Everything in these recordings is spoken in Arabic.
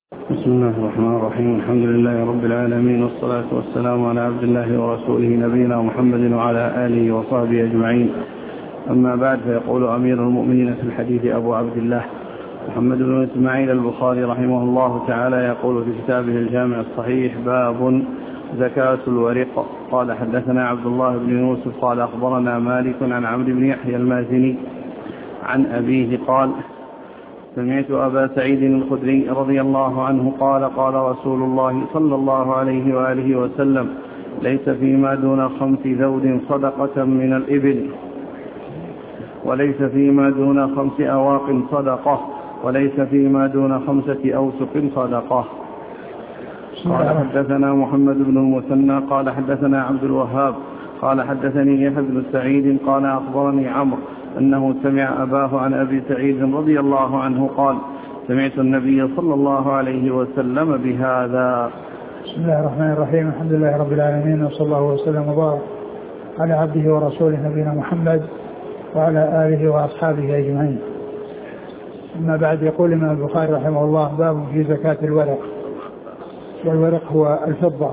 بسم الله الرحمن الرحيم. الحمد لله رب العالمين، والصلاة والسلام على عبد الله ورسوله نبينا محمد وعلى آله وصحبه أجمعين. أما بعد، فيقول أمير المؤمنين في الحديث أبو عبد الله محمد بن إسماعيل البخاري رحمه الله تعالى، يقول في كتابه الجامع الصحيح: باب زكاة الورق. قال: حدثنا عبد الله بن يوسف قال: أخبرنا مالك عن عمرو بن يحيى المازني عن أبيه قال: سمعت أبا سعيد الخدري رضي الله عنه قال: قال رسول الله صلى الله عليه وآله وسلم: ليس فيما دون 5 ذود صدقة من الإبل، وليس فيما دون 5 أواق صدقة، وليس فيما دون 5 أوسق صدقة. قال: حدثنا محمد بن المثنى قال: حدثنا عبد الوهاب قال: حدثني يحيى بن سعيد قال: أخبرني عمرو أنه سمع أباه عن أبي سعيد رضي الله عنه قال: سمعت النبي صلى الله عليه وسلم بهذا. بسم الله الرحمن الرحيم. الحمد لله رب العالمين، وصلى الله وسلم وبارك على عبده ورسوله نبينا محمد وعلى آله وأصحابه أجمعين. أما بعد، يقول الإمام البخاري رحمه الله: باب في زكاة الورق. والورق هو الفضة،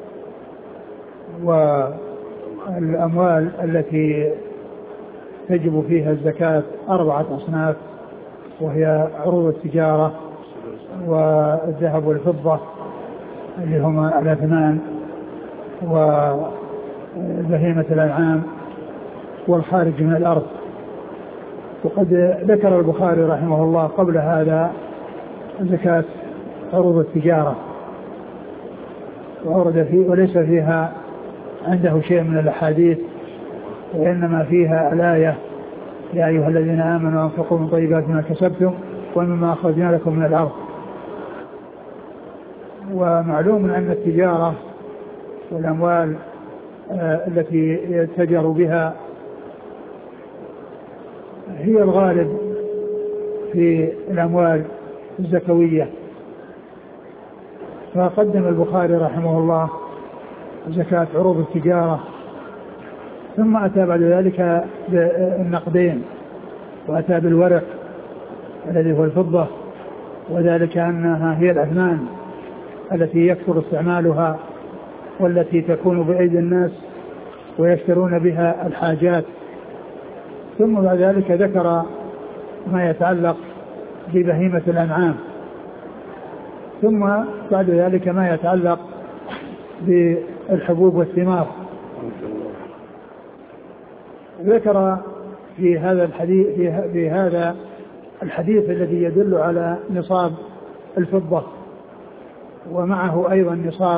والأموال التي تجب فيها الزكاة 4 أصناف، وهي عروض التجارة والذهب والفضة اللي هما الأثمان، وبهيمة الأنعام، والخارج من الأرض. وقد ذكر البخاري رحمه الله قبل هذا زكاة عروض التجارة، وأورد فيه وليس فيها عنده شيء من الأحاديث، وإنما فيها الآية: يا أيها الذين آمنوا أنفقوا من طيبات ما كسبتم ومما أخرجنا لكم من الأرض. ومعلوم أن التجارة والأموال التي يتجر بها هي الغالب في الأموال الزكوية، فقدم البخاري رحمه الله زكاة عروض التجارة، ثم أتى بعد ذلك بالنقدين، وأتى بالورق الذي هو الفضة، وذلك أنها هي الأثمان التي يكثر استعمالها والتي تكون بأيدي الناس ويشترون بها الحاجات. ثم بعد ذلك ذكر ما يتعلق ببهيمة الأنعام، ثم بعد ذلك ما يتعلق بالحبوب والثمار. ذكر في هذا الحديث الذي يدل على نصاب الفضة، ومعه أيضا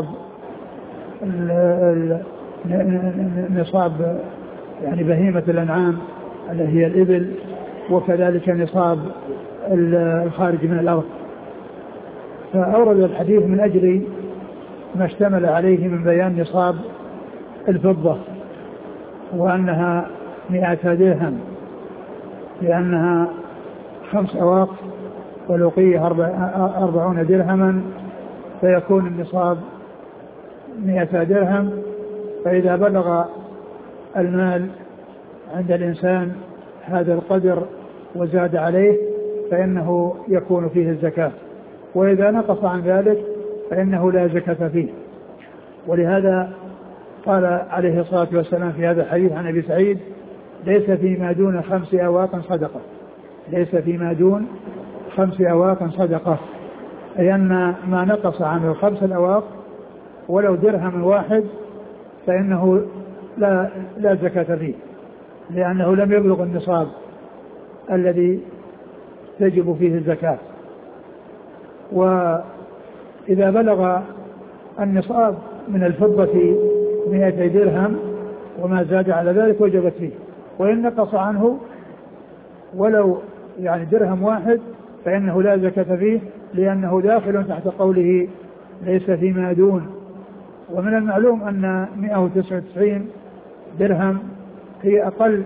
نصاب يعني بهيمة الأنعام التي هي الإبل، وكذلك نصاب الخارج من الأرض. فأورد الحديث من أجل ما اشتمل عليه من بيان نصاب الفضة، وأنها 100 درهم، لأنها 5 أواق والوقية 40 درهما، فيكون النصاب 100 درهم. فإذا بلغ المال عند الإنسان هذا القدر وزاد عليه فإنه يكون فيه الزكاة، وإذا نقص عن ذلك فإنه لا زكاة فيه. ولهذا قال عليه الصلاة والسلام في هذا الحديث عن أبي سعيد: ليس فيما دون 5 أواق صدقة. ليس فيما دون 5 أواق صدقة، أي أن ما نقص عن 5 أواق ولو درهم واحد فإنه لا زكاة فيه، لأنه لم يبلغ النصاب الذي تجب فيه الزكاة. وإذا بلغ النصاب من الفضة 100 درهم وما زاد على ذلك وجبت فيه، وإن نقص عنه ولو يعني درهم واحد فإنه لا زكاة فيه، لأنه داخل تحت قوله ليس فيما دون. ومن المعلوم أن 199 درهم هي أقل،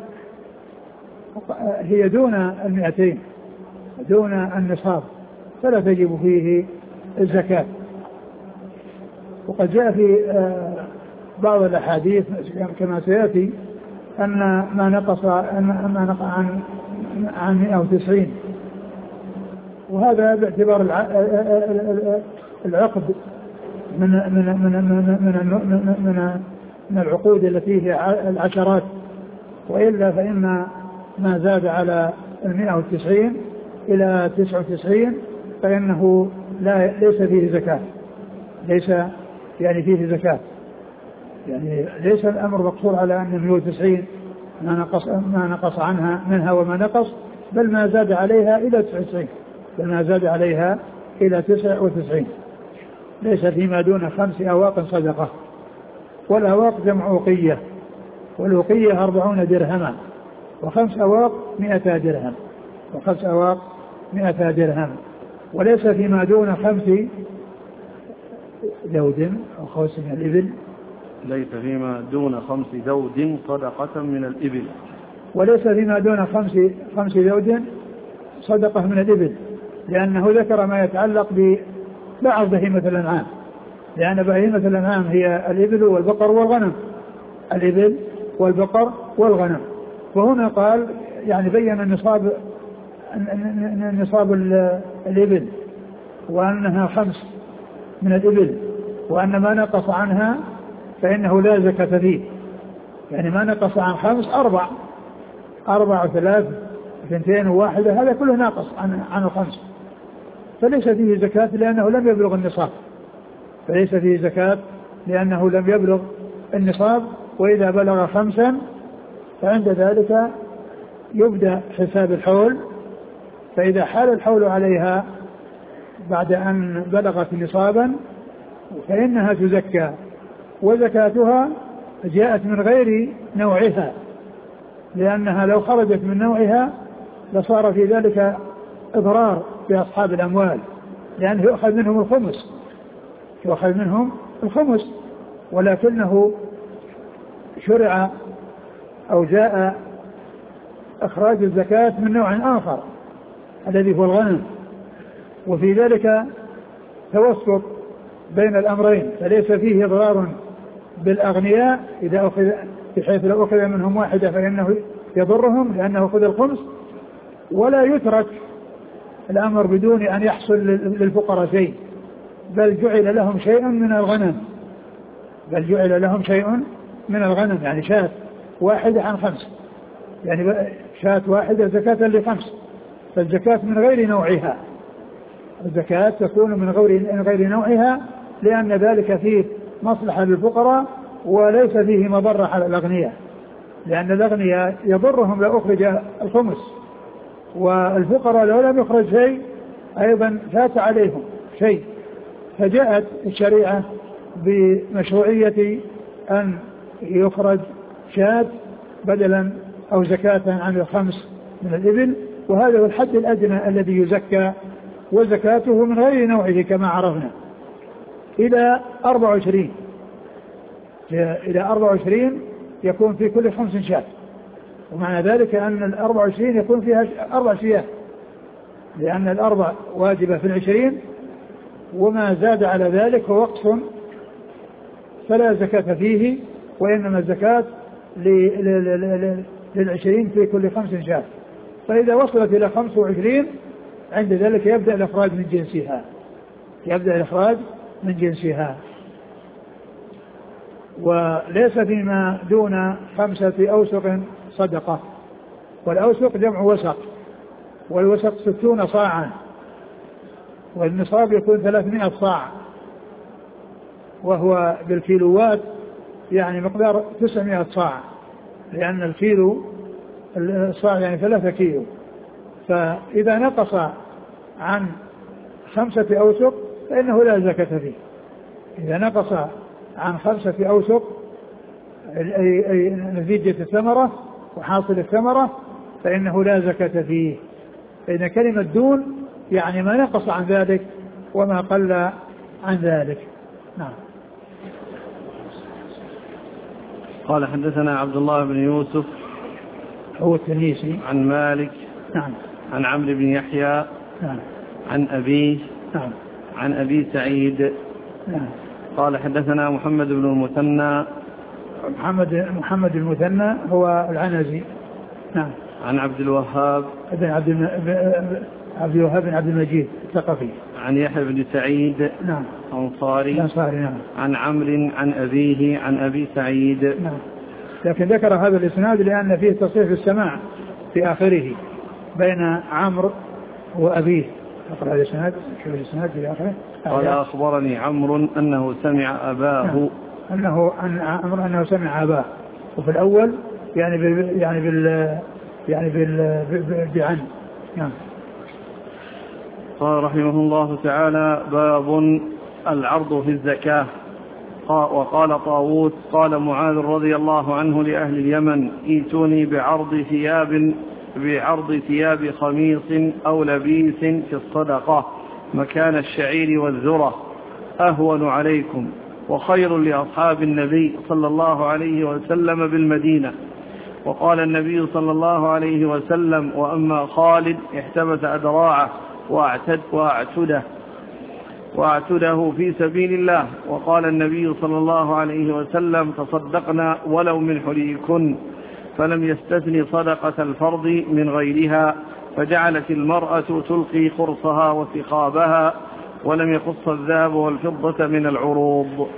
هي دون 200، دون النصاب، فلا تجب فيه الزكاة. وقد جاء في بعض الأحاديث كما سيأتي أن ما نقص عن 190 وهذا باعتبار العقد من العقود التي هي العشرات، وإلا فإن ما زاد على 190 إلى 99 فإنه ليس فيه زكاة، ليس يعني فيه زكاة، يعني ليس الأمر مقصور على أن 190 ما نقص منها وما نقص، بل ما زاد عليها إلى 99، بل ما زاد عليها إلى 99. ليس فيما دون 5 أواق صدقة. والأواق جمع أوقية، والأوقية 40 درهما، و5 أواق 100 درهم، و5 أواق 100 درهم. وليس فيما دون 5 ذود أو خوس من الإبل، ليس فيما دون 5 ذود صدقة من الإبل، وليس فيما دون 5 ذود صدقة من الإبل، لأنه ذكر ما يتعلق ببعض بهيمة الأنعام، لأن بهيمة الأنعام هي الإبل والبقر والغنم، الإبل والبقر والغنم. وهنا قال يعني بين نصاب الإبل، وأنها 5 من الإبل، وأن ما نقص عنها فإنه لا زكاة فيه، يعني ما نقص عن 5 4 و3 2 و1 هذا كله ناقص عن 5، فليس فيه زكاة لأنه لم يبلغ النصاب، فليس فيه زكاة لأنه لم يبلغ النصاب. وإذا بلغ 5 فعند ذلك يبدأ حساب الحول، فإذا حال الحول عليها بعد أن بلغت نصابا فإنها تزكى، وزكاتها جاءت من غير نوعها، لأنها لو خرجت من نوعها لصار في ذلك إضرار بأصحاب الأموال، لأنه يؤخذ منهم الخمس، ولكنه شرع أو جاء إخراج الزكاة من نوع آخر الذي هو الغنم، وفي ذلك توسط بين الأمرين، فليس فيه إضرار بالأغنياء إذا أخذ، بحيث لو أخذ منهم 1 فإنه يضرهم لأنه أخذ الخمس، ولا يترك الأمر بدون أن يحصل للفقراء شيء، بل جعل لهم شيء من الغنم، يعني شاة 1 عن 5، يعني شاة 1 زكاة ل5، فالزكاة من غير نوعها، الزكاة تكون من غير نوعها، لأن ذلك فيه مصلحة للفقراء وليس فيه مضرة على الأغنياء، لأن الأغنياء يضرهم لو أخرج الخمس، والفقراء لو لم يخرج شيء أيضا فات عليهم شيء. فجاءت الشريعة بمشروعية أن يخرج شاة بدلا أو زكاة عن 5 من الإبل، وهذا هو الحد الأدنى الذي يزكى، وزكاته من غير نوعه كما عرفنا إلى 24. إلى 24 يكون في كل 5 شاة، ومعنى ذلك أن 24 يكون فيها 4 شياه، لأن 4 واجبة في 20، وما زاد على ذلك هو وقص فلا زكاة فيه، وإنما الزكاة لل20 في كل 5 شاة. فإذا وصلت إلى 25 عند ذلك يبدأ الإخراج من جنسها، وليس فيما دون 5 أوسق صدقة، والأوسق جمع وسق، والوسق 60 صاعا، والنصاب يكون 300 صاع، وهو بالكيلوات يعني مقدار 900 صاع، لأن الكيلو الصاع يعني 3 كيلو. فإذا نقص عن 5 أوسق فإنه لا زكاة فيه. إذا نقص عن 5 أوسق أي نتيجة الثمرة وحاصل الثمرة فإنه لا زكاة فيه. فإن كلمة دون يعني ما نقص عن ذلك وما قل عن ذلك. نعم. قال حدثنا عبد الله بن يوسف هو التنيسي عن مالك نعم عن عمرو بن يحيى نعم عن أبيه نعم عن أبي سعيد نعم. قال حدثنا محمد بن المثنى محمد المثنى هو العنزي نعم عن عبد الوهاب عبد الوهاب بن عبد المجيد الثقفي. عن يحيى بن سعيد. نعم. أنصاري. نعم. عن عمرو عن أبيه عن أبي سعيد. نعم. لكن ذكر هذا الإسناد لأن فيه تصريح السماع في آخره بين عمرو وأبيه. أقرأ الإسناد. شوف الإسناد في آخره. قال أخبرني عمرو أنه سمع أباه. نعم. عمرو أنه سمع أباه. وفي الأول بعن. نعم. قال رحمه الله تعالى: باب العرض في الزكاة. وقال طاووس: قال معاذ رضي الله عنه لأهل اليمن: ائتوني بعرض ثياب خميص أو لبيس في الصدقة مكان الشعير والذرة أهون عليكم وخير لأصحاب النبي صلى الله عليه وسلم بالمدينة. وقال النبي صلى الله عليه وسلم: وأما خالد احتبس أدراعه وأعتده في سبيل الله. وقال النبي صلى الله عليه وسلم: تصدقنا ولو من حليكن. فلم يستثن صدقة الفرض من غيرها، فجعلت المرأة تلقي قرصها وثقابها، ولم يقص الذهب والفضة من العروض.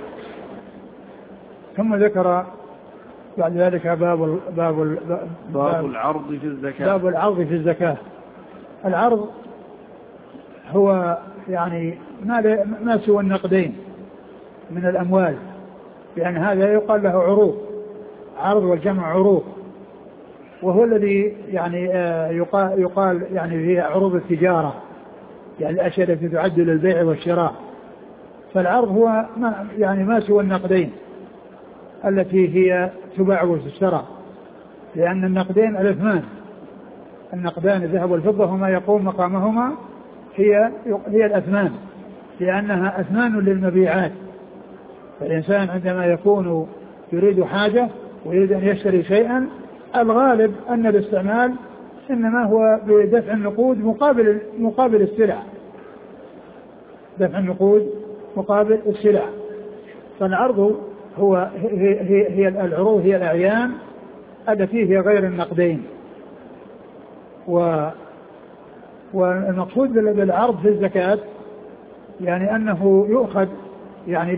ثم ذكر بعد ذلك باب العرض في الزكاة. باب العرض في الزكاة. العرض هو يعني ما سوى النقدين من الأموال، لأن هذا يقال له عروض. عرض والجمع عروض، وهو الذي يعني يقال يعني هي عروض التجارة، يعني الأشياء التي تعد للبيع والشراء. فالعرض هو ما سوى النقدين التي هي تباع وتشترى، لأن النقدين الأثمان، النقدان الذهب والفضة وما يقوم مقامهما هي الأثمان، لأنها أثمان للمبيعات. فالإنسان عندما يكون يريد حاجة ويريد أن يشتري شيئا، الغالب أن الاستعمال إنما هو بدفع النقود مقابل السلع، دفع النقود مقابل السلع. فالعرض هي العروض، هي الأعيان التي هي غير النقدين. والمقصود بالعرض في الزكاة يعني أنه يؤخذ يعني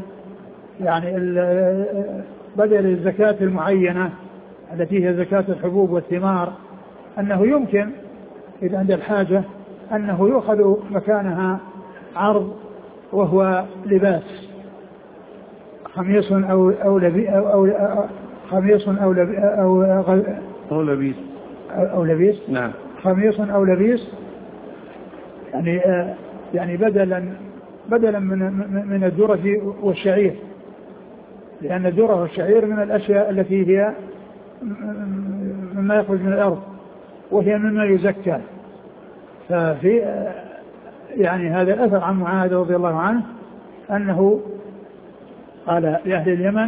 بدل الزكاة المعينة التي هي زكاة الحبوب والثمار، أنه يمكن إذا عند الحاجة أنه يؤخذ مكانها عرض، وهو لباس، خميص أو لبيس. نعم. خميص أو لبيس يعني بدلا من الذرة والشعير، لأن الذرة والشعير من الأشياء التي هي مما يخرج من الأرض، وهي مما يزكى. ففي يعني هذا الأثر عن معاذ رضي الله عنه أنه قال لأهل اليمن: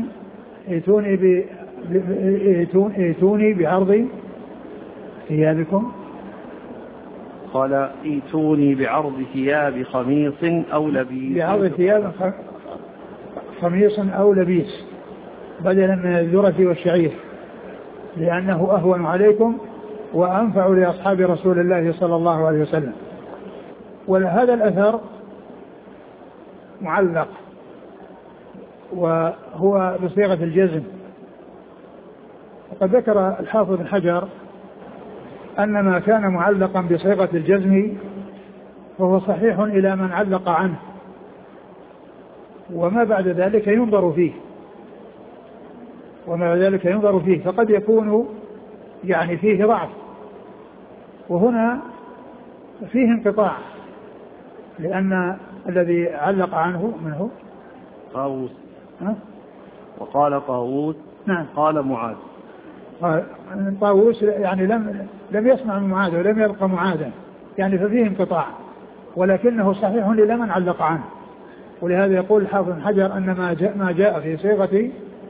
ائتوني بعرض ثيابكم. قال: ائتوني بعرض ثياب خميص أو لبيس. بعرض ثياب خميص أو لبيس بدلا من الذرة والشعير، لأنه أهون عليكم وأنفع لأصحاب رسول الله صلى الله عليه وسلم. وهذا الأثر معلق، وهو بصيغة الجزم. وقد ذكر الحافظ بن حجر أن ما كان معلقا بصيغة الجزم فهو صحيح إلى من علق عنه، وما بعد ذلك ينظر فيه، فقد يكون يعني فيه ضعف، وهنا فيه انقطاع، لأن الذي علق عنه منه طاووس. وقال طاووس. نعم. قال معاذ. طاووس يعني لم يسمع من معاذ ولم يلقى معاذا، يعني ففيه انقطاع، ولكنه صحيح لمن علق عنه. ولهذا يقول الحافظ بن حجر أن ما جاء في صيغة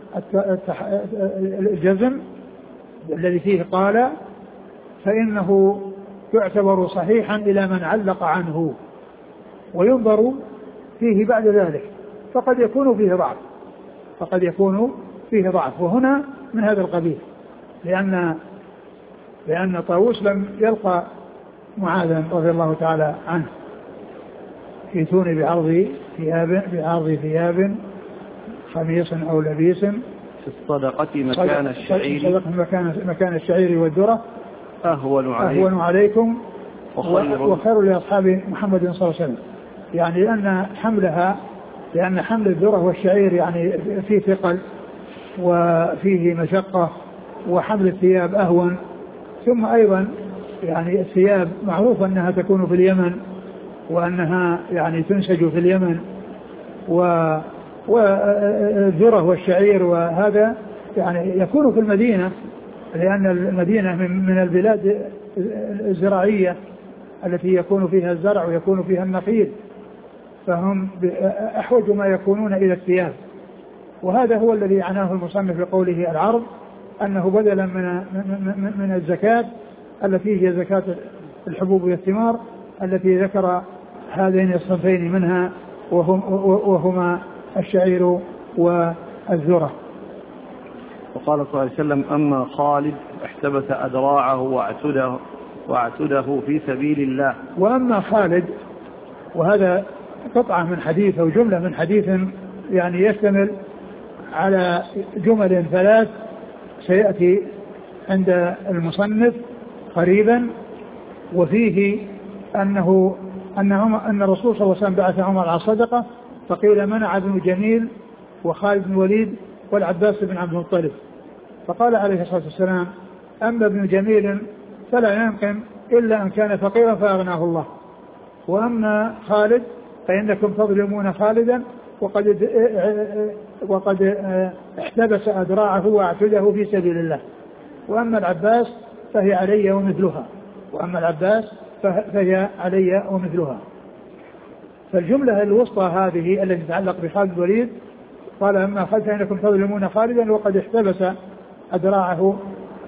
الجزم الذي فيه قال فإنه يعتبر صحيحا إلى من علق عنه، وينظر فيه بعد ذلك، فقد يكون فيه ضعف، وهنا من هذا القبيل، لأن طاووس لم يلقى معاذا رضي الله تعالى عنه: ائتوني بعرض ثياب خميص أو لبيس في الصدقة مكان الشعير، مكان الشعير والذرة أهون عليكم وخير لأصحاب محمد صلى الله عليه وسلم. يعني لأن حمل الذرة والشعير يعني فيه ثقل وفيه مشقة، وحمل الثياب أهون. ثم أيضا يعني الثياب معروف أنها تكون في اليمن، وأنها يعني تنسج في اليمن، والذرة والشعير وهذا يعني يكون في المدينة، لأن المدينة من البلاد الزراعية التي يكون فيها الزرع ويكون فيها النخيل، فهم أحوج ما يكونون إلى الثياب. وهذا هو الذي عناه المصنف بقوله العرض، أنه بدلا من الزكاة التي هي زكاة الحبوب والثمار التي ذكر هذين الصنفين منها وهما الشعير والذرة. وقال صلى الله عليه وسلم: أما خالد احتبس أدراعه واعتده في سبيل الله. وأما خالد، وهذا قطعة من حديث أو جملة من حديث يعني يشتمل على جمل 3 سيأتي عند المصنف قريبا، وفيه أن الرسول صلى الله عليه وسلم بعث عمر على الصدقة، فقيل منع ابن جميل وخالد بن الوليد والعباس بن عبد المطلب، فقال عليه الصلاة والسلام: أما ابن جميل فلا ينقم إلا أن كان فقيرا فأغناه الله، وأما خالد فإنكم تظلمون خالدا وقد احتبس أدراعه واعتده في سبيل الله، وأما العباس فهي علي ومثلها. فالجملة الوسطى هذه التي تتعلق بخالد الوليد قال: أما خالد فإنكم تظلمون خالدا وقد احتبس أدراعه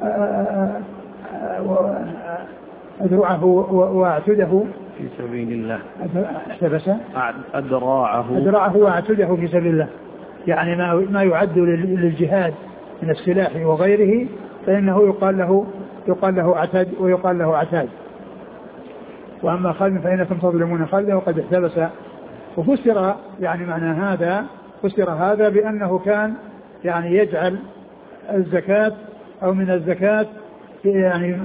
واعتده في سبيل الله. احتبس أدراعه واعتده في سبيل الله، يعني ما يعد للجهاد من السلاح وغيره فإنه يقال له عتاد ويقال له عتاد. وأما خالد فإنكم تظلمون خالدا وقد احتبس. وفسر يعني معنى هذا، فسر هذا بأنه كان يعني يجعل الزكاة أو من الزكاة يعني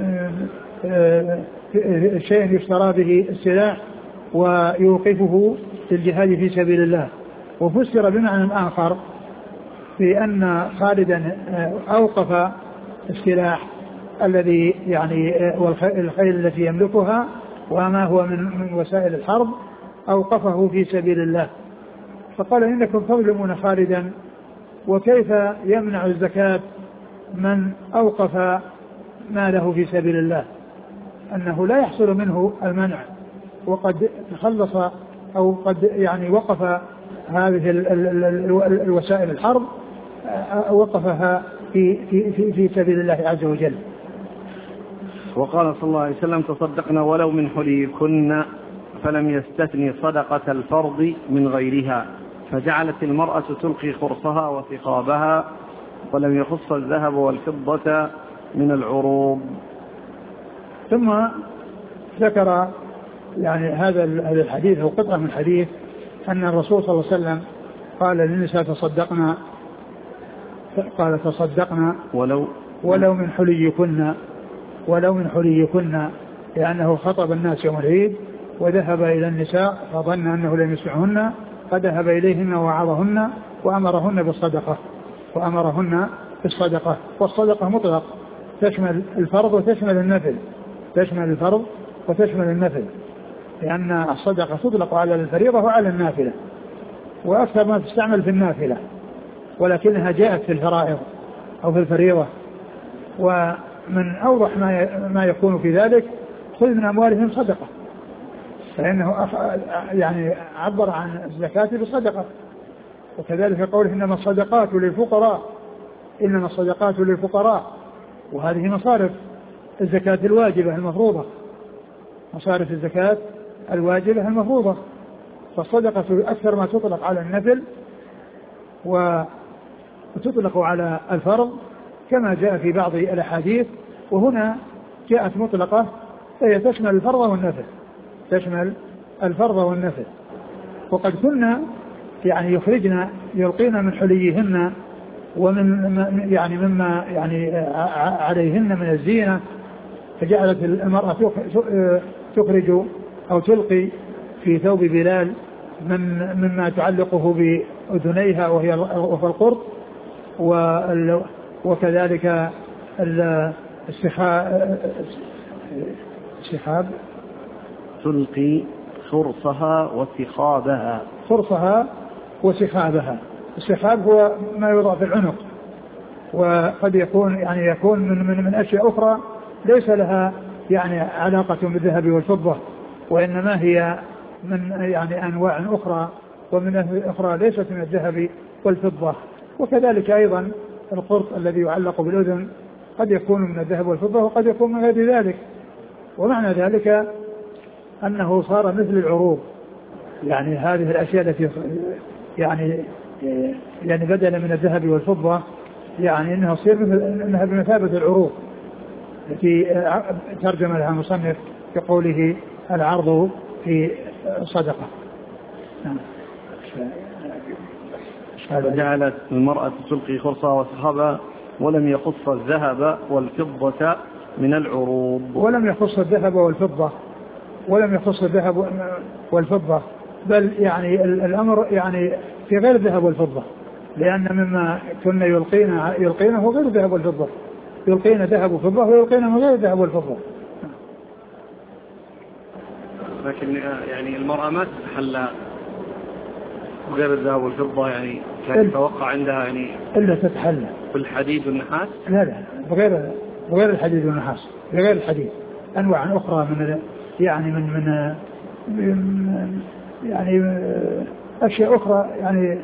شيء يشترى به السلاح ويوقفه للجهاد في سبيل الله. وفسر بمعنى آخر بأن خالدا أوقف السلاح الذي يعني والخيل التي يملكها وما هو من وسائل الحرب أوقفه في سبيل الله. فقال: إنكم تظلمون خالدا، وكيف يمنع الزكاة من أوقف ماله في سبيل الله؟ أنه لا يحصل منه المنع، وقد تخلص أو قد يعني وقف هذه الوسائل الحرب، وقفها في سبيل الله عز وجل. وقال صلى الله عليه وسلم: تصدقنا ولو من حليكن، فلم يستثني صدقة الفرض من غيرها، فجعلت المرأة تلقي خرصها وثقابها، ولم يخص الذهب والفضة من العروض. ثم ذكر يعني هذا الحديث أو قطعة من حديث أن الرسول صلى الله عليه وسلم قال للنساء: تصدقنا ولو من حليكن، لأنه خطب الناس يوم العيد وذهب إلى النساء فظن أنه لم يسمعهن، فذهب إليهن ووعظهن وأمرهن بالصدقة. والصدقة مطلق، تشمل الفرض وتشمل النفل، لأن الصدقة تطلق على الفريضة وعلى النافلة، وأكثر ما تستعمل في النافلة، ولكنها جاءت في الفرائض أو في الفريضة. ومن أوضح ما يكون في ذلك: خذ من أموالهم صدقة، فإنه يعني عبر عن الزكاة بالصدقة. وكذلك قوله: إنما الصدقات للفقراء، وهذه مصارف الزكاة الواجبة المفروضة، فالصدقة أكثر ما تطلق على النفل وتطلق على الفرض كما جاء في بعض الأحاديث، وهنا جاءت مطلقة فهي تشمل الفرض والنفل، تشمل الفرض والنفل. وقد كنا يعني يلقين من حليهن ومن يعني مما يعني عليهن من الزينة، فجعلت المرأة تخرج أو تلقي في ثوب بلال مما تعلقه بأذنيها وهو القرط، وكذلك السحاب تلقي خرصها وسخابها. السحاب هو ما يوضع في العنق، وقد يكون من أشياء أخرى ليس لها يعني علاقة بالذهب والفضة، وإنما هي من يعني أنواع أخرى ومن أخرى ليست من الذهب والفضة. وكذلك أيضا القرط الذي يعلق بالأذن قد يكون من الذهب والفضة وقد يكون من غير ذلك. ومعنى ذلك أنه صار مثل العروض، يعني هذه الأشياء التي يعني بدلا من الذهب والفضة يعني إنها تصير إنها بمثابة العروض التي ترجم لها المصنف بقوله العرض في صدقة. فجعلت المرأة تلقي خرصها وسحابها ولم يخص الذهب والفضة من العروض، ولم يخص الذهب والفضة، بل يعني الأمر يعني في غير الذهب والفضة، لأن مما كنا يلقينه غير الذهب والفضة، يلقين ذهب وفضة ويلقين من غير الذهب والفضة. لكن يعني المرأة ما تتحلى غير الذهب والفضة، يعني كان يتوقع عندها يعني إلا تتحلى بالحديد والنحاس. لا بغير الحديد والنحاس، بغير الحديد، أنواع أخرى من يعني أشياء أخرى يعني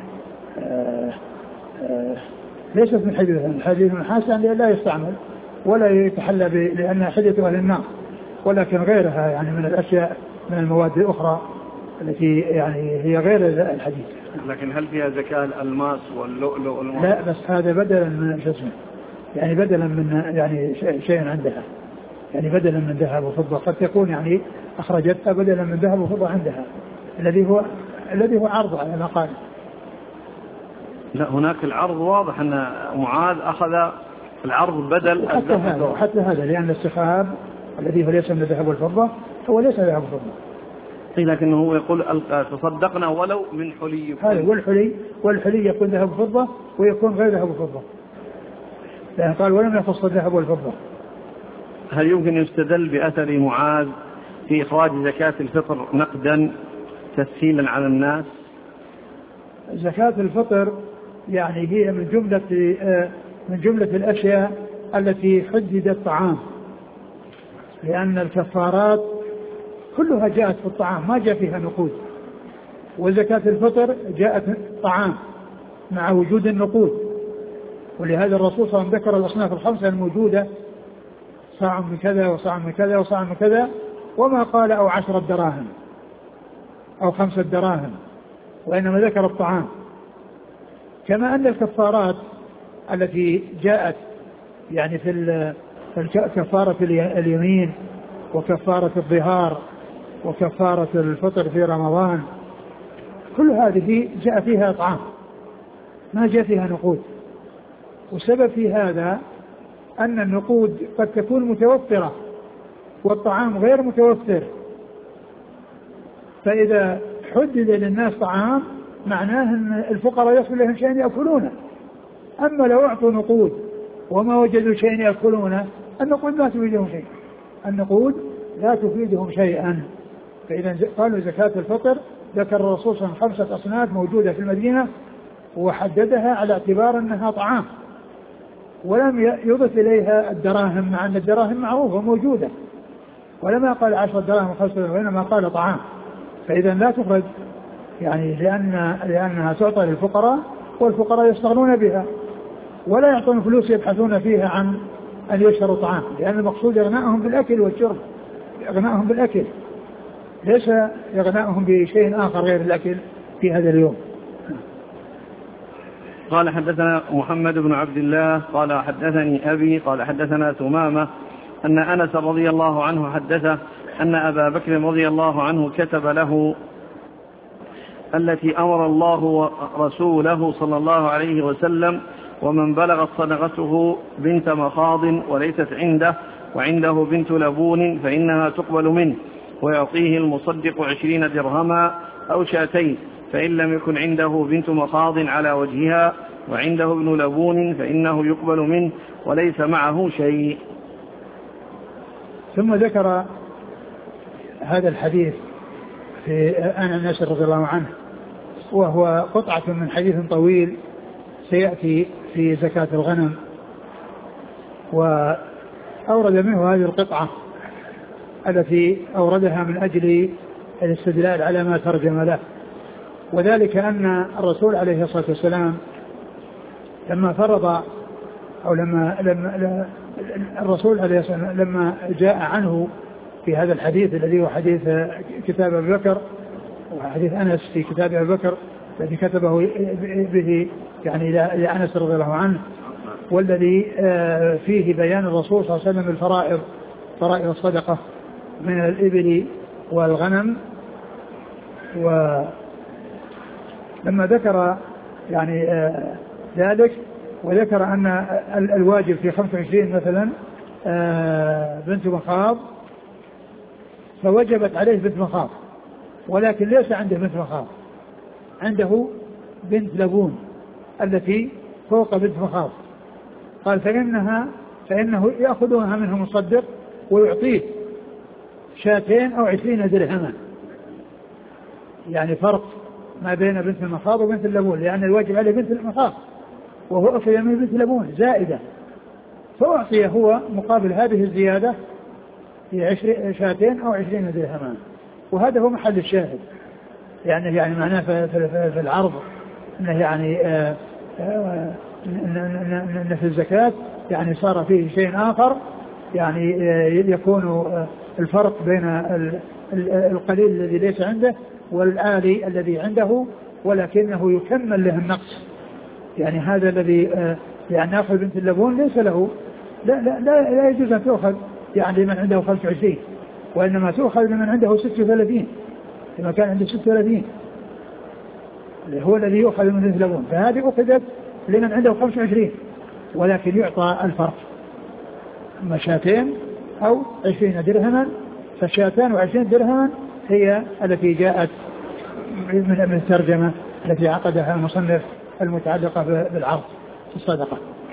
ليست من الحديد والنحاس، يعني لا يستعمل ولا يتحلى لأنها حديث أهل النار، ولكن غيرها يعني من الأشياء من المواد الأخرى التي يعني هي غير الحديد. لكن هل فيها زكاة الألماس واللؤلؤ والمرجان؟ لا، بس هذا بدلا من جسمه، يعني بدلا من يعني شيء عندها، يعني بدلا من ذهب وفضة، قد تكون يعني أخرجتها بدلا من ذهب وفضة عندها الذي هو عرض على ما قال. لا، هناك العرض واضح أن معاذ أخذ العرض بدل حتى هذا لأن السحاب الذي هو ليس من الذهب والفضة هو ليس ذهب وفضة، لكنه هو يقول تصدقنا ولو من حلي. هذا والحلي يكون ذهب وفضة ويكون غير ذهب وفضة، لأن قال ولم يخص الذهب والفضة. هل يمكن يستدل بأثر معاذ في إخراج زكاة الفطر نقدا تسهيلا على الناس؟ زكاة الفطر يعني هي من جملة الأشياء التي حددت الطعام، لأن الكفارات كلها جاءت في الطعام ما جاء فيها نقود، وزكاة الفطر جاءت طعام مع وجود النقود، ولهذا الرسول صلى الله عليه وسلم ذكر الأصناف الخمسة الموجودة، صاع من كذا وصاع من كذا وصاع من كذا، وما قال أو 10 دراهم أو 5 دراهم، وإنما ذكر الطعام. كما أن الكفارات التي جاءت يعني في كفارة اليمين وكفارة الظهار وكفارة الفطر في رمضان، كل هذه جاء فيها طعام ما جاء فيها نقود. والسبب في هذا أن النقود قد تكون متوفرة والطعام غير متوفر، فإذا حدد للناس طعام معناه أن الفقراء يصل لهم شيء يأكلونه. أما لو أعطوا نقود وما وجدوا شيء يأكلونه، النقود لا تفيدهم شيئا. فإذا قالوا زكاة الفطر ذكر الرسول صلى الله عليه وسلم 5 أصناف موجودة في المدينة وحددها على اعتبار أنها طعام، ولم يضف إليها الدراهم مع أن الدراهم معروفة موجودة، ولما قال 10 دراهم و5 دراهم وإنما قال طعام. فإذا لا تخرج يعني لأنها تعطى للفقراء والفقراء يستغنون بها ولا يعطون فلوس يبحثون فيها عن أن يشتروا طعام، لأن المقصود إغناءهم بالأكل والشرب، إغناءهم بالأكل ليس إغناءهم بشيء آخر غير الأكل في هذا اليوم. قال حدثنا محمد بن عبد الله قال حدثني أبي قال حدثنا ثمامة أن أنس رضي الله عنه حدثه أن أبا بكر رضي الله عنه كتب له التي أمر الله رسوله صلى الله عليه وسلم: ومن بلغت صدقته بنت مخاض وليست عنده وعنده بنت لبون فإنها تقبل منه، ويعطيه المصدق 20 درهما أو شاتين، فإن لم يكن عنده بنت مخاض على وجهها وعنده ابن لبون فإنه يقبل منه وليس معه شيء. ثم ذكر هذا الحديث في أنس رضي الله عنه، وهو قطعة من حديث طويل سيأتي في زكاة الغنم، وأورد منه هذه القطعة التي أوردها من أجل الاستدلال على ما ترجم له، وذلك أن الرسول عليه الصلاة والسلام لما فرض أو لما الرسول عليه الصلاة والسلام لما جاء عنه في هذا الحديث الذي هو حديث كتاب أبي بكر وحديث أنس في كتاب أبي بكر الذي كتبه به يعني إلى أنس رضي الله عنه، والذي فيه بيان الرسول صلى الله عليه وسلم الفرائض، فرائض الصدقة من الإبل والغنم. ولما ذكر يعني ذلك وذكر أن الواجب في 25 مثلا بنت مخاض، فوجبت عليه بنت مخاض، ولكن ليس عنده بنت مخاض، عنده بنت لبون التي فوق بنت مخاض. قال فإنه يأخذها منه مصدق ويعطيه 2 أو 20 درهما، يعني فرق ما بين بنت المخاض وبنت اللبون، لأن الواجب عليه بنت المخاض وهو أخذ من بنت اللبون زائدة، فأعطي هو مقابل هذه الزيادة 2 أو 20 درهما. وهذا هو محل الشاهد، يعني معناه في العرض انه يعني ان في الزكاة يعني صار فيه شيء آخر، يعني يكون الفرق بين القليل الذي ليس عنده والعالي الذي عنده، ولكنه يكمل له النقص. يعني هذا الذي يعني يأخذ بنت اللبون ليس له لا يجوز أن تأخذ يعني لمن عنده 25، وإنما تؤخذ لمن عنده 36 لما كان عنده 36 اللي هو الذي يؤخذ من بنت اللبون، فهذه أخذت لمن عنده 25، ولكن يعطى الفرق، أما 2 أو 20 درهما، ف2 و20 درهما هي التي جاءت من الترجمة التي عقدها المصنف المتعلقة بالعرض في الصدقة.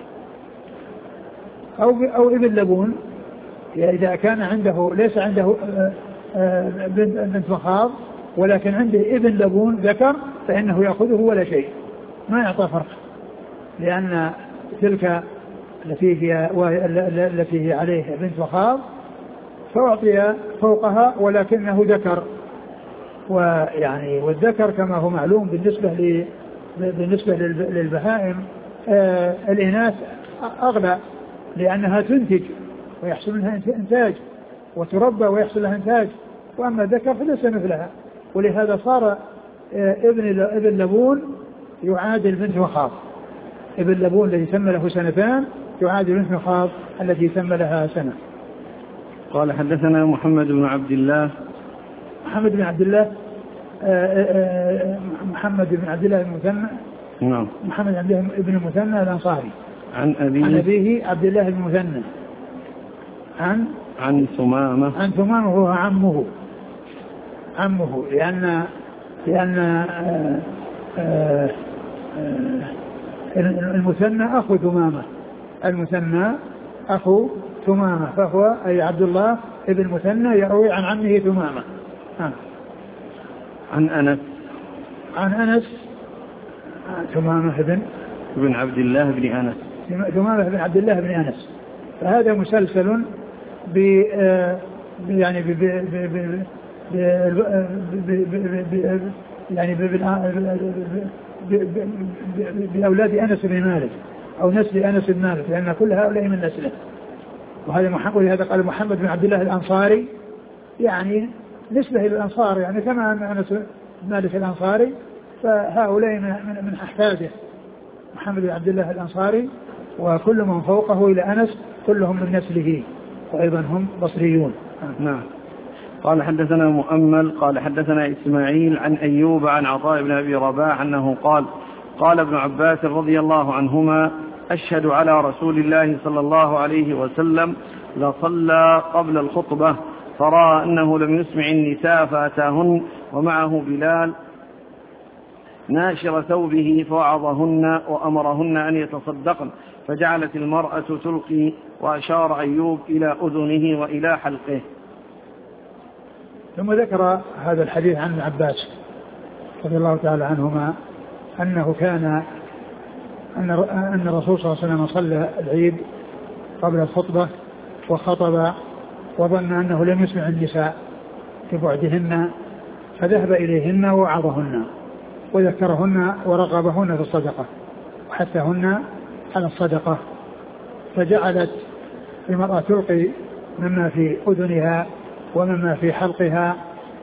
أو ابن لبون، إذا كان عنده ليس عنده بنت مخاض ولكن عنده ابن لبون ذكر، فإنه يأخذه ولا شيء، ما يعطى فرق، لأن تلك التي هي عليه بنت مخاض فأعطي فوقها ولكنه ذكر، ويعني والذكر كما هو معلوم بالنسبة للبهائم الإناث أغلى، لأنها تنتج ويحصل لها إنتاج وتربى ويحصل لها إنتاج، وأما الذكر فليس مثلها، ولهذا صار ابن لبون يعادل بنت مخاض، ابن لبون الذي تم له 2 يعادل بنت مخاض التي تم لها 1. قال حدثنا محمد بن عبد الله المثنى، نعم، محمد بن عبد الله بن المثنى الأنصاري، عن أبيه عبد الله بن المثنى، عن ثمامة وهو عمه لأن المثنى أخو ثمامة، المثنى أخو ثمامة، فهو أي عبد الله ابن المثنى يروي عن عمه ثمامة. عن أنس ثمامة بن عبد الله بن أنس، ثمامة بن عبد الله بن أنس، فهذا مسلسل يعني بأولاد أنس بن مالك أو نسل أنس بن مالك، لأن كل هؤلاء من نسله. وهذا قال محمد بن عبد الله الأنصاري، يعني نسبة للأنصار، يعني كما أن أنس بن مالك الأنصاري، فهؤلاء من أحفاده محمد بن عبد الله الأنصاري، وكل من فوقه إلى أنس كلهم من نسله، وأيضا هم بصريون. نعم. قال حدثنا مؤمل قال حدثنا إسماعيل عن أيوب عن عطاء بن أبي رباح أنه قال قال ابن عباس رضي الله عنهما أشهد على رسول الله صلى الله عليه وسلم لصلى قبل الخطبة فرأى أنه لم يسمع النساء فأتاهن ومعه بلال ناشر ثوبه فوعظهن وأمرهن أن يتصدقن فجعلت المرأة تلقي وأشار أيوب إلى أذنه وإلى حلقه. ثم ذكر هذا الحديث عن ابن عباس رضي الله تعالى عنهما أنه كان أن الرسول صلى الله عليه وسلم صلى العيد قبل الخطبة وخطب وظن أنه لم يسمع النساء ببعدهن فذهب إليهن ووعظهن وذكرهن ورغبهن في الصدقة وحثهن على الصدقة فجعلت المرأة تلقي مما في أذنها ومما في حلقها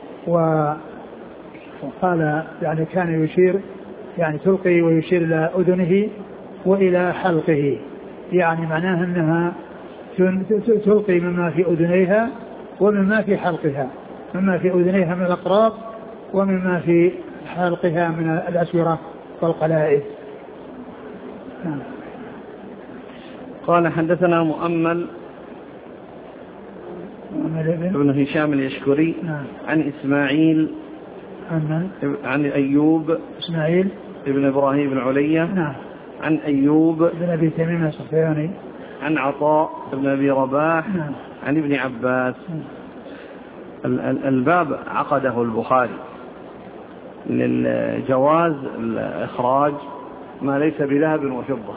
وقال يعني كان يشير يعني تلقي ويشير إلى أذنه وإلى حلقه يعني معناها أنها تلقي مما في أذنيها ومما في حلقها مما في أذنيها من الأقراط ومما في حلقها من الأسورة والقلائد. قال حدثنا مؤمل ابن هشام اليشكري عن إسماعيل عن أيوب إسماعيل ابن إبراهيم بن علية عن أيوب بن أبي تميم الصفياني عن عطاء بن أبي رباح عن ابن عباس. الباب عقده البخاري للجواز الإخراج ما ليس بذهب وفضة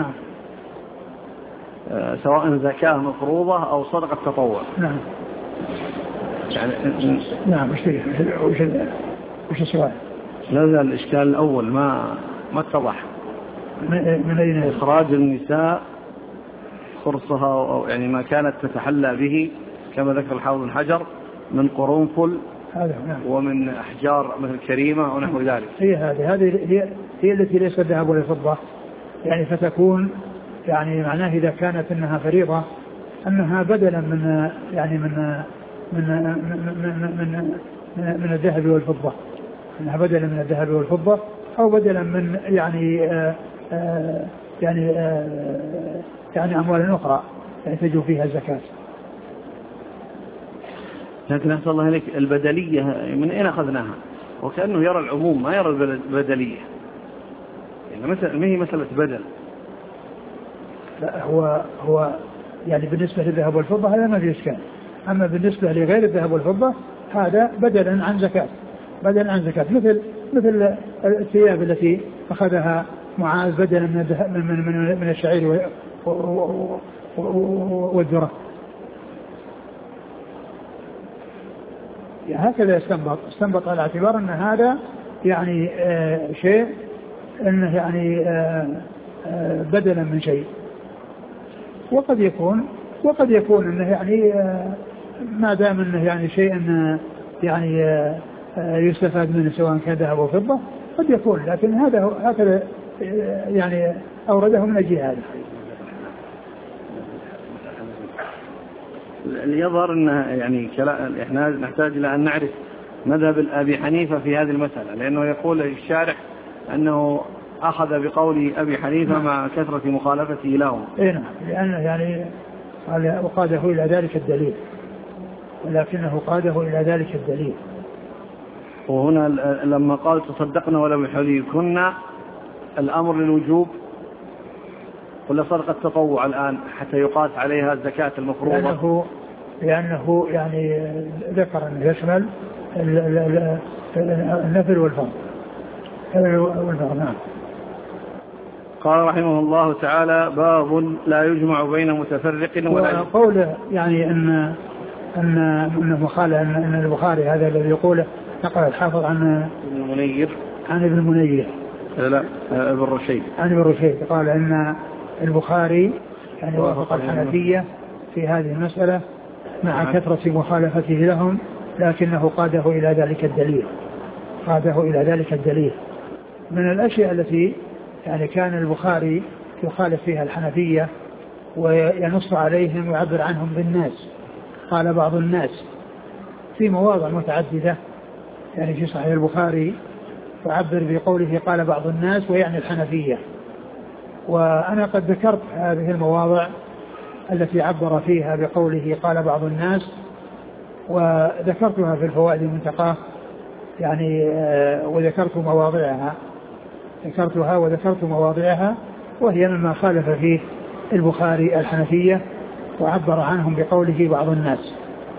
سواء زكاة مفروضة أو صدقة تطوع. يعني وش السؤال؟ هذا الإشكال الأول ما اتضح من أين إخراج النساء خرصها أو يعني ما كانت تتحلى به كما ذكر الحافظ بن حجر من قرنفل ومن أحجار مثل كريمة ونحو ذلك. هذه هي التي ليست ذهب ولا فضة يعني فتكون يعني معناه إذا كانت أنها فريضة أنها بدلا من يعني من الذهب والفضة أنها بدلا من الذهب والفضة أو بدلا من يعني أموال أخرى يعني تجو فيها الزكاة. لكن أحسن الله إليك البدلية من أين أخذناها وكأنه يرى العموم ما يرى البدلية يعني مثلا ما هي مسألة بدل. لا هو يعني بالنسبة للذهب والفضة هذا ما فيه إشكال أما بالنسبة لغير الذهب والفضة هذا بدلا عن زكاة مثل الثياب التي أخذها معاذ بدلا من الشعير والذرة يعني هكذا استنبط على اعتبار أن هذا يعني شيء أنه يعني بدلا من شيء وقد يكون أنه يعني ما دام أنه يعني شيء أنه يعني يستفاد منه سواء كان ذهب أو فضة قد يكون لكن هكذا يعني أورده من أجل هذا. يظهر أن يعني إحنا نحتاج إلى أن نعرف مذهب أبي حنيفة في هذه المسألة لأنه يقول الشارح أنه أخذ بقول أبي حنيفة مع كثرة مخالفته لهم. نعم لأنه يعني وقاده إلى ذلك الدليل ولكنه قاده إلى ذلك الدليل. وهنا لما قال تصدقنا ولو بحليكن الأمر للوجوب ولا صدقة تطوع الآن حتى يقاس عليها الزكاة المفروضة لأنه يعني ذكر أنه يشمل النفل والفرض. نعم. قال رحمه الله تعالى باب لا يجمع بين متفرق ولا قوله يعني أن مخالف أن البخاري هذا الذي يقوله نقل الحافظ عن ابن المنير لا ابن رشيد عن ابن رشيد قال أن البخاري يعني وافق الحنفية في هذه المسألة مع كثرة مخالفته لهم لكنه قاده إلى ذلك الدليل. من الأشياء التي يعني كان البخاري يخالف فيها الحنفية وينص عليهم ويعبر عنهم بالناس. قال بعض الناس في مواضع متعددة، يعني في صحيح البخاري وعبر بقوله قال بعض الناس ويعني الحنفية. وأنا قد ذكرت هذه المواضع التي عبر فيها بقوله قال بعض الناس، وذكرتها في الفوائد المنتقاه يعني، وذكرت مواضعها، وهي مما خالف فيه البخاري الحنفية وعبر عنهم بقوله بعض الناس.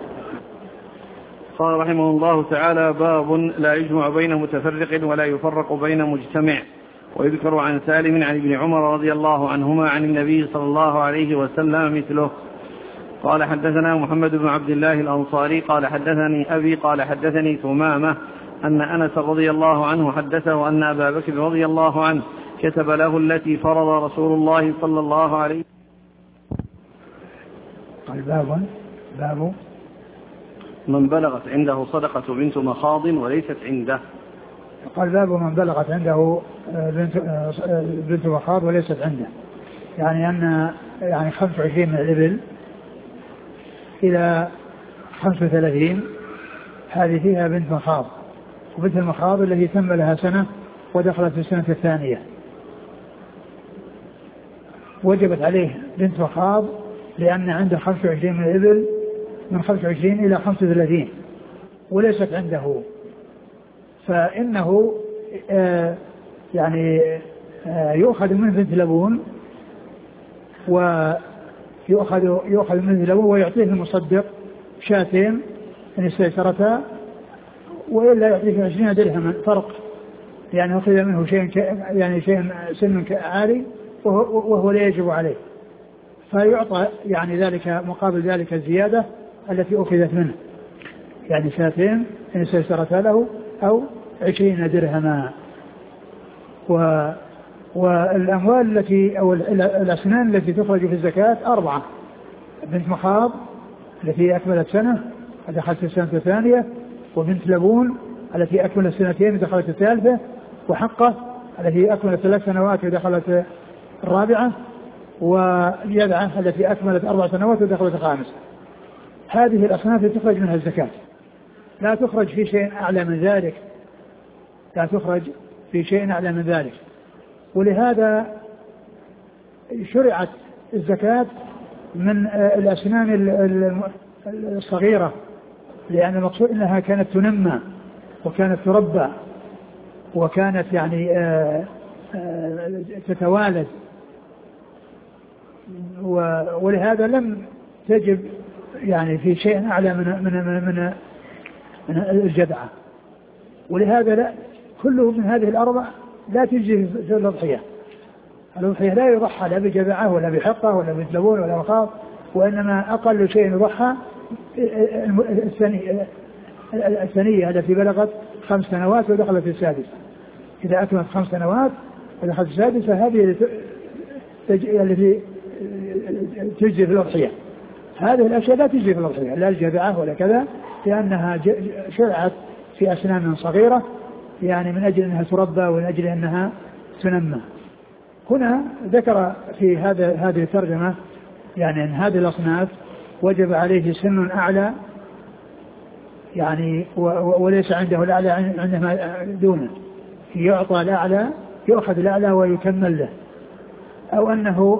قال رحمه الله تعالى: باب لا يجمع بين متفرق ولا يفرق بين مجتمع. ويذكر عن سالم عن ابن عمر رضي الله عنهما عن النبي صلى الله عليه وسلم مثله. قال: حدثنا محمد بن عبد الله الأنصاري قال: حدثني أبي قال: حدثني ثمامة أن أنس رضي الله عنه حدثه أن أبا بكر رضي الله عنه كتب له التي فرض رسول الله صلى الله عليه وسلم. قال: باب من بلغت عنده صدقة بنت مخاض وليست عنده. قال: باب من بلغت عنده بنت مخاض وليست عنده، يعني أن 25 من الإبل إلى 35 هذه فيها بنت مخاض، وبنت المخاض التي تم لها سنة ودخلت في السنة الثانية وجبت عليه بنت مخاض، لأن عنده 25 من الإبل من 25 إلى 35 وليست عنده، فإنه يؤخذ من بنت لبون، ويؤخذ من بنت لبون ويعطيه المصدق شاتين إن استيسرتا، وإلا يعطيه 20 درهما فرق، يعني أخذ منه شيء سن عالي وهو لا يجب عليه، فيعطى يعني ذلك مقابل ذلك الزيادة التي أخذت منه، يعني شاتين إن استيسرتا له أو 20 درهما. والأموال التي أو الأسنان التي تخرج في الزكاة 4: بنت مخاض التي أكملت سنة دخلت السنة الثانية، وبنت لبون التي أكملت سنتين دخلت الثالثة، وحقة التي أكملت 3 سنوات ودخلت الرابعة، والجذعة التي أكملت 4 سنوات ودخلت الخامسة. هذه الأصناف تخرج منها الزكاة، لا تخرج في شيء أعلى من ذلك، ولهذا شرعت الزكاة من الأسنان الصغيرة، لأن المقصود أنها كانت تنمى وكانت تربى وكانت تتوالد، ولهذا لم تجب في شيء أعلى من الجذعة، ولهذا لا كله من هذه الأربع لا تجي في الأضحية لا يضحى لا بجذعة ولا بحقة ولا بلبون ولا مخاض، وإنما أقل شيء يضحى الثانية التي بلغت 5 سنوات ودخلت السادسة. إذا أكملت 5 سنوات ودخلت السادسة هذه التي تجي في الأضحية. هذه الأشياء لا تجي في الأضحية، لا الجذعة ولا كذا، لأنها شرعت في أسنان صغيرة، من أجل أنها تربى ومن أجل أنها تنمى. هنا ذكر في هذه الترجمة أن هذه الأصناف وجب عليه سن أعلى، وليس عنده الأعلى عندما دونه، يعطى الأعلى، يؤخذ الأعلى ويكمل له، أو أنه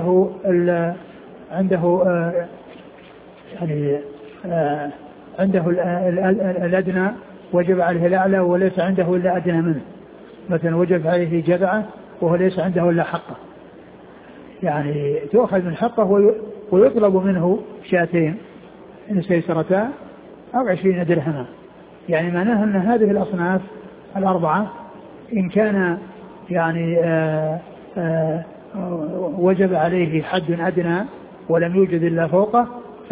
عنده الأدنى وجب عليه الأعلى وليس عنده إلا أدنى منه، مثلا وجب عليه جذعة وهو ليس عنده إلا حقه، تؤخذ من حقه ويطلب منه شاتين إن استيسرتا أو 20 درهما. معناها أن هذه الأصناف الأربعة إن كان وجب عليه حد أدنى ولم يوجد إلا فوقه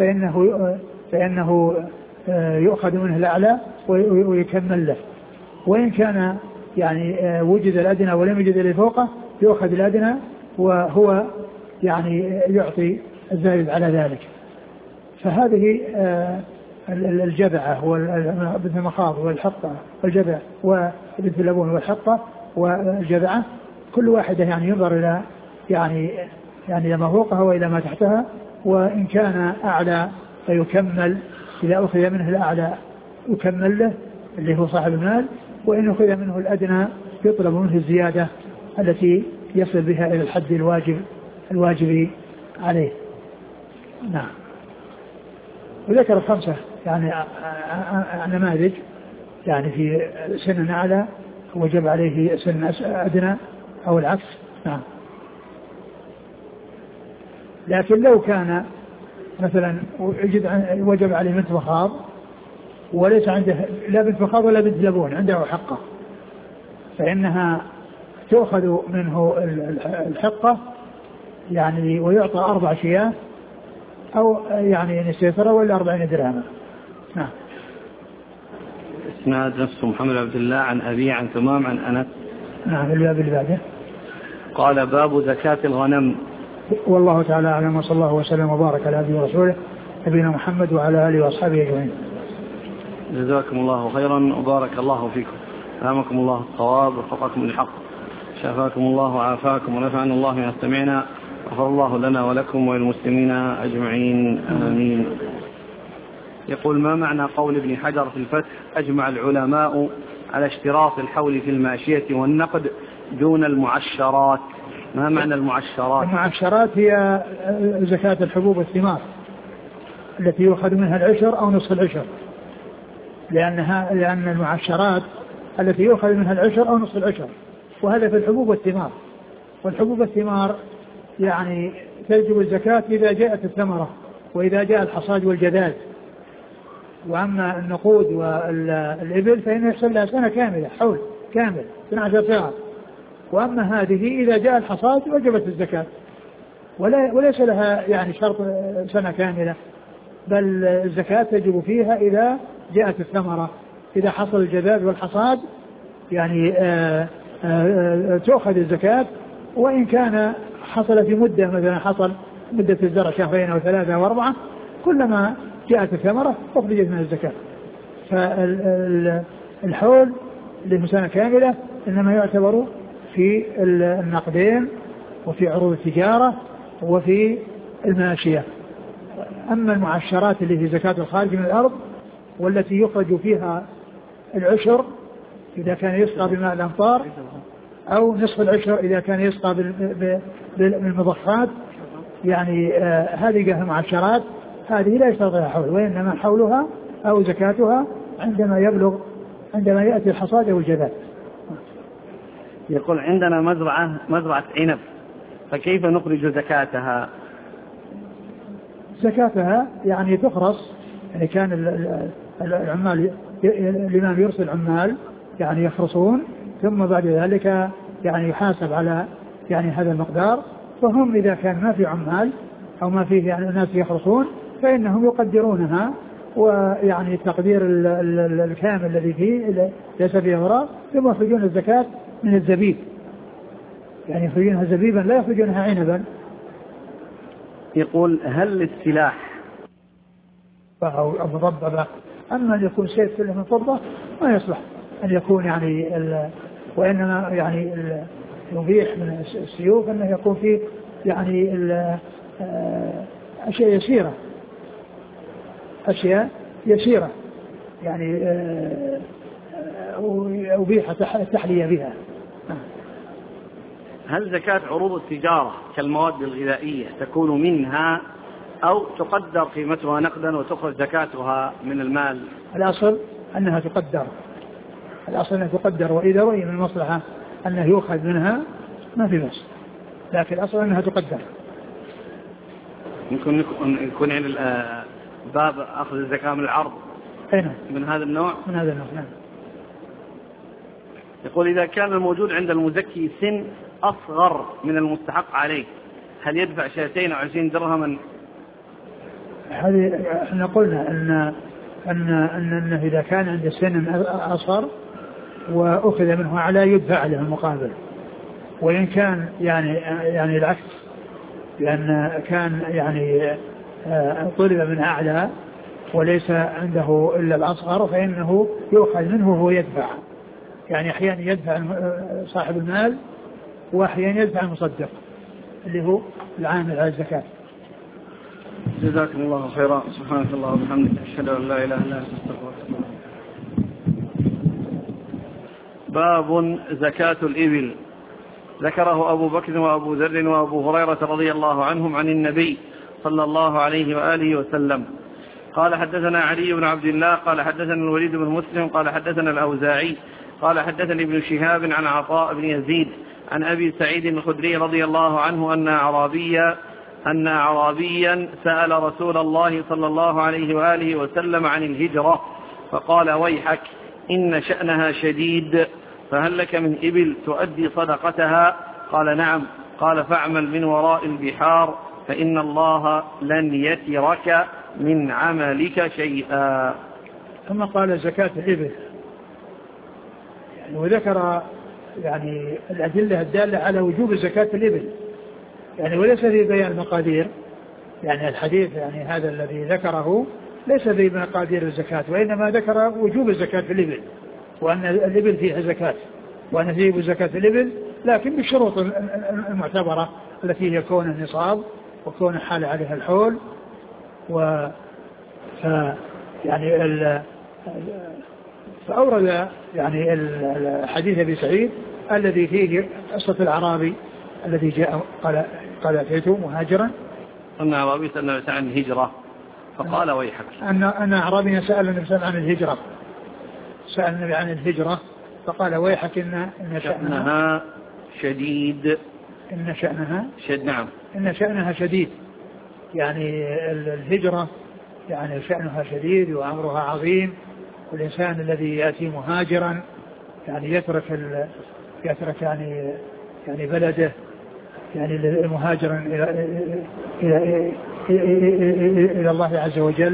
فإنه يؤخذ منه الأعلى ويكمل له، وإن كان وجد الأدنى ولم يوجد إلا فوقه يؤخذ الأدنى وهو يعطي الزائد على ذلك. فهذه الجذعة وبنت المخاض والحقة والجذع وبنت اللبون والحقة والجذعة كل واحدة ينظر إلى يعني إلى ما فوقها وإلى ما تحتها، وإن كان أعلى فيكمل، إذا أخذ منه الأعلى يكمل له اللي هو صاحب المال، وإن أخذ منه الأدنى يطلب منه الزيادة التي يصل بها إلى الحد الواجب عليه. نعم. وذكر 5 يعني نماذج، يعني في سن أعلى وجب عليه سن أدنى أو العكس. نعم. لكن لو كان مثلا وجب عليه بنت مخاض وليس عنده لا بنت مخاض ولا بنت لبون، عنده حقة، فإنها تأخذ منه الحقة يعني ويعطى 4 شياه أو يعني نسيفرة ولا 40 درهما. نعم. اسناد نفسه محمد عبد الله عن أبي عن تمام عن أنس. نعم. الباب اللي بعده قال باب زكاة الغنم. والله تعالى أعلم، وصلى الله وسلم وبارك على عبده ورسوله نبينا محمد وعلى آله وأصحابه أجمعين. جزاكم الله خيرا وبارك الله فيكم، ألهمكم الله الصواب ووفقكم للحق، شفاكم الله وعافاكم ونفعنا الله ما سمعنا، غفر الله لنا ولكم وللمسلمين أجمعين آمين. يقول: ما معنى قول ابن حجر في الفتح: أجمع العلماء على اشتراط الحول في الماشية والنقد دون المعشرات؟ ما معنى المعشرات؟ المعشرات هي زكاة الحبوب والثمار التي يؤخذ منها العشر أو نصف العشر، لأن المعشرات التي يؤخذ منها العشر أو نصف العشر، وهذا في الحبوب والثمار. والحبوب والثمار يعني تجب الزكاة إذا جاءت الثمرة وإذا جاء الحصاد والجذاذ. وأما النقود والإبل فإنه يحصل لها سنة كاملة، حول كامل 12 شهر. وأما هذه إذا جاء الحصاد وجبت الزكاة، وليس لها يعني شرط سنة كاملة، بل الزكاة تجب فيها إذا جاءت الثمرة، إذا حصل الجذاذ والحصاد يعني تأخذ الزكاة. وإن كان حصل في مدة، مثلا حصل مدة الزرع 2 أو 3 أو 4، كلما جاءت الثمرة أخرجت من الزكاة. فالحول لسنة كاملة إنما يعتبر في النقدين وفي عروض التجارة وفي الماشية. أما المعشرات اللي في زكاة الخارج من الأرض والتي يخرج فيها العشر إذا كان يسقى بماء الأمطار، أو نصف العشر إذا كان يسقى بالمضخات، يعني هذه المعشرات هذه لا يشترط لها حول، وإنما حولها أو زكاتها عندما يأتي الحصاد أو الجذاذ. يقول: عندنا مزرعة عنب، فكيف نخرج زكاتها؟ زكاتها يعني تخرص، يعني كان العمال الإمام يرسل عمال يعني يخرصون، ثم بعد ذلك يعني يحاسب على يعني هذا المقدار. فهم إذا كان ما في عمال أو ما فيه يعني الناس يخرصون فإنهم يقدرونها، ويعني التقدير الكامل الذي فيه ليس فيه أوراق، ثم يخرجون الزكاة من الزبيب، يعني يخرجونها زبيبا لا يخرجونها عنبا. يقول: هل السلاح أو مضببة، أما أن يكون سيف كله من فضة ما يصلح أن يكون يعني وإنما يعني يبيح من السيوف أنه يكون فيه يعني أشياء يسيرة يعني أبيح التحلية بها. هل زكاة عروض التجارة كالمواد الغذائية تكون منها أو تقدر قيمتها نقدا وتخرج زكاتها من المال؟ الأصل أنها تقدر، وإذا رأي من المصلحة أنه يؤخذ منها ما في بس، لكن الأصل أنها تقدر. يكون يعني باب أخذ الزكاة من العرض من هذا النوع. نعم. يقول: إذا كان الموجود عند المزكي سن أصغر من المستحق عليه، هل يدفع 2 أو 20 درهما؟ هذه احنا قلنا أن إذا كان عند سن أصغر وأخذ منه أعلى يدفع له المقابل. وإن كان يعني العكس، لأن كان يعني طلب من أعلى وليس عنده إلا الأصغر، فإنه يؤخذ منه وهو يدفع، يعني أحيانا يدفع صاحب المال وأحيانا يدفع المصدق. اللي هو العامل على الزكاة. جزاكم الله خيرا. سبحانك الله وبحمدك أشهد أن لا إله إلا أنت أستغفرك. باب زكاة الإبل. ذكره أبو بكر وأبو ذر وأبو هريرة رضي الله عنهم عن النبي صلى الله عليه وآله وسلم قال حدثنا علي بن عبد الله قال حدثنا الوليد بن مسلم قال حدثنا الأوزاعي قال حدثني ابن شهاب عن عطاء بن يزيد عن أبي سعيد الخدري رضي الله عنه أن أعرابيا سأل رسول الله صلى الله عليه وآله وسلم عن الهجرة فقال ويحك إن شأنها شديد فهل لك من إبل تؤدي صدقتها؟ قال نعم. قال فاعمل من وراء البحار فإن الله لن يترك من عملك شيئا. ثم قال زكاة الإبل وذكر الأدلة الدالة على وجوب زكاة الإبل وليس في بيان مقادير الحديث هذا الذي ذكره ليس في مقادير الزكاة وإنما ذكر وجوب الزكاة في الإبل وأن الإبل فيها زكاة وأن فيه زكاة الإبل لكن بالشروط المعتبرة التي هي كون النصاب وكون حال عليها الحول فأورد الحديث أبي سعيد الذي فيه قصة الأعرابي الذي جاء قال أتيت مهاجرا أن أعرابي سأل النبي عن الهجرة فقال ويحك أن أعرابي سأل النبي عن الهجرة سأل النبي عن الهجرة فقال ويحك إن شأنها شديد إن شأنها نعم إن شأنها شديد الهجرة شأنها شديد وأمرها عظيم والإنسان الذي يأتي مهاجرا يترك بلده مهاجرا إلى الله عز وجل.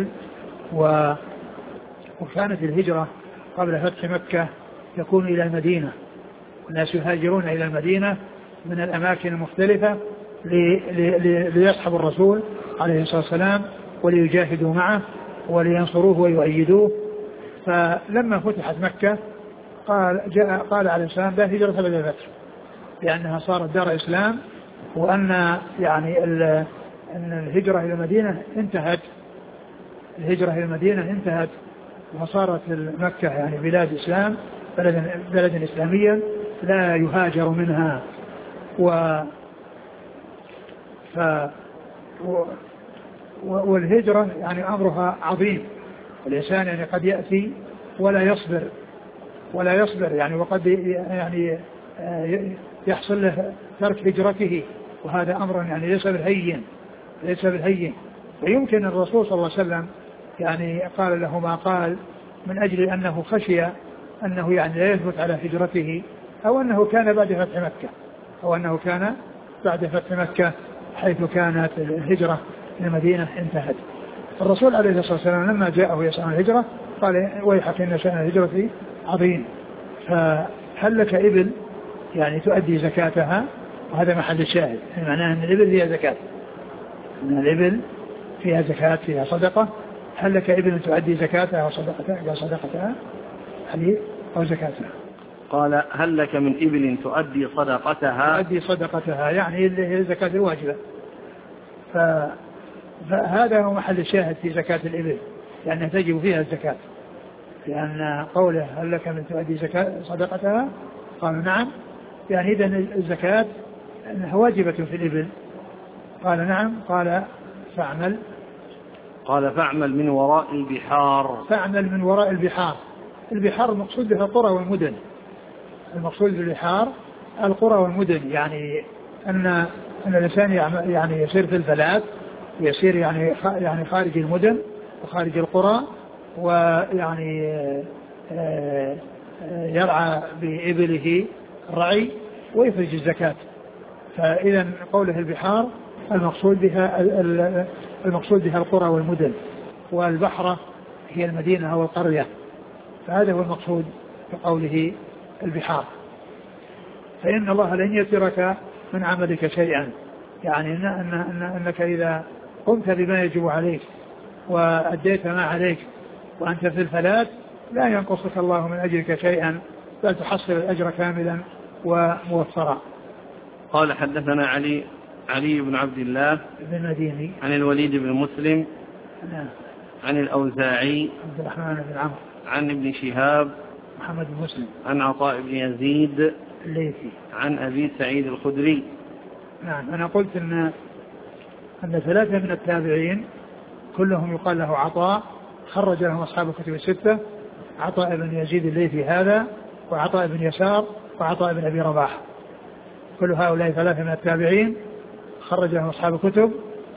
وكانت الهجرة قبل فتح مكة تكون إلى المدينة الناس يهاجرون إلى المدينة من الأماكن المختلفة ليصحبوا الرسول عليه الصلاة والسلام وليجاهدوا معه ولينصروه ويؤيدوه. فلما فتحت مكة قال عليه السلام لا هجرة بعد الفتح لأنها صارت دار إسلام وأن أن الهجرة إلى المدينة انتهت وصارت مكة بلاد إسلام بلدا إسلاميا لا يهاجر منها والهجرة أمرها عظيم والإنسان قد يأتي ولا يصبر وقد يحصل له ترك هجرته وهذا أمر ليس بالهين ويمكن الرسول صلى الله عليه وسلم قال له ما قال من أجل أنه خشي أنه لا يثبت على هجرته أو أنه كان بعد فتح مكة حيث كانت الهجرة للمدينة انتهت. الرسول عليه الصلاة والسلام لما جاءه يسعى عن الهجرة قال ويحك إن شأن الهجرة عظيم فهل لك إبل تؤدي زكاتها وهذا محل الشاهد معناه أن الإبل فيها زكاة أن الإبل فيها زكاة فيها صدقة. هل لك إبل تؤدي زكاتها وصدقتها حديث أو زكاتها؟ قال هل لك من إبل تؤدي صدقتها اللي هي الزكاة الواجبة. فهذا هو محل الشاهد في زكاة الإبل لأنها تجب فيها الزكاة لأن قوله هل لك من تؤدي صدقتها قالوا نعم إذن الزكاة أنها واجبة في الإبل. قال نعم. قال فاعمل من وراء البحار. البحار المقصود بها القرى والمدن. المقصود بالبحار القرى والمدن أن الإنسان يسير في الفلات يسير خارج المدن وخارج القرى يرعى بإبله الرعي ويخرج الزكاة. فإذا قوله البحار المقصود بها القرى والمدن والبحرة هي المدينة أو القرية فهذا هو المقصود بقوله البحار. فإن الله لن يترك من عملك شيئا أنك إذا قمت بما يجب عليك وأديت ما عليك وأنت في الفلات لا ينقصك الله من أجرك شيئا بل تحصل الأجر كاملا وموفرا. قال حدثنا علي علي بن عبد الله بن المديني عن الوليد بن مسلم نعم عن الأوزاعي عبد الرحمن بن عمرو عن ابن شهاب محمد بن مسلم عن عطاء بن يزيد الليثي عن أبي سعيد الخدري. نعم. أنا قلت أن 3 من التابعين كلهم يقال له عطاء، خرج لهم أصحاب الكتب الستة، عطاء بن يزيد الليثي هذا، وعطاء بن يسار، وعطاء بن أبي رباح. كل هؤلاء 3 من التابعين خرج لهم أصحاب الكتب.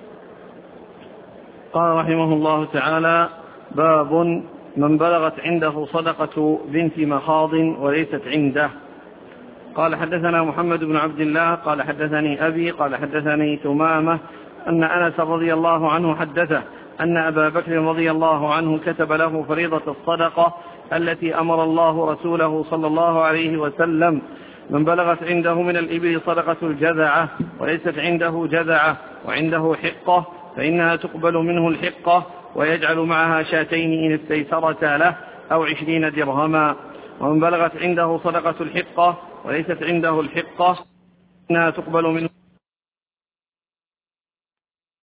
قال رحمه الله تعالى: باب من بلغت عنده صدقة بنت مخاض وليست عنده. قال حدثنا محمد بن عبد الله قال حدثني أبي قال حدثني تمامة أن أنس رضي الله عنه حدثه أن أبا بكر رضي الله عنه كتب له فريضة الصدقة التي أمر الله رسوله صلى الله عليه وسلم: من بلغت عنده من الإبل صدقة الجذعة وليست عنده جذعة وعنده حقة فإنها تقبل منه الحقة ويجعل معها 2 إن استيسرتا له أو 20 درهما. ومن بلغت عنده صدقة الحقة وليست عنده الحقة فإنها تقبل منه